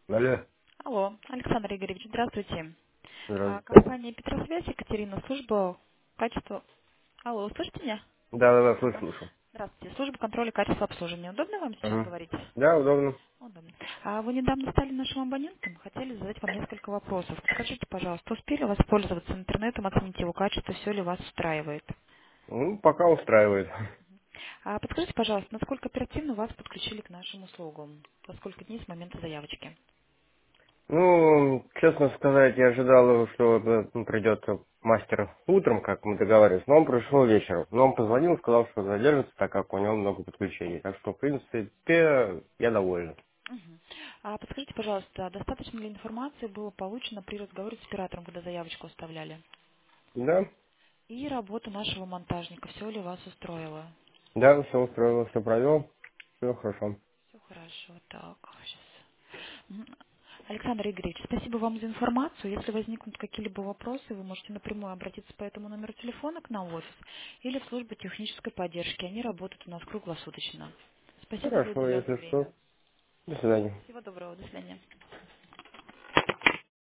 Алло, Алло, Александр Игоревич, здравствуйте. здравствуйте. Компания Петросвязь, Екатерина, служба качества... Алло, слышите меня? Да, Да. слышу. Здравствуйте, служба контроля качества обслуживания. Удобно вам сейчас Угу. говорить? Да, удобно. Удобно. Вы недавно стали нашим абонентом, хотели задать вам несколько вопросов. Скажите, пожалуйста, успели воспользоваться интернетом, оценить его качество, все ли вас устраивает? Ну, пока устраивает. Подскажите, пожалуйста, насколько оперативно вас подключили к нашим услугам? За сколько дней с момента заявочки? Ну, честно сказать, я ожидал, что придет мастер утром, как мы договаривались, но он пришел вечером. Но он позвонил, сказал, что задержится, так как у него много подключений. Так что, в принципе, я доволен. Мгм. Подскажите, пожалуйста, достаточно ли информации было получено при разговоре с оператором, когда заявочку оставляли? Да, И работа нашего монтажника, все ли вас устроило? да, все устроило, все провел, все хорошо. Все хорошо, так, сейчас. Александр Игоревич, спасибо вам за информацию. Если возникнут какие-либо вопросы, вы можете напрямую обратиться по этому номеру телефона к нам в офис или в службу технической поддержки. Они работают у нас круглосуточно. Спасибо за Хорошо, уделенное если что. время. До свидания. Всего доброго, до свидания.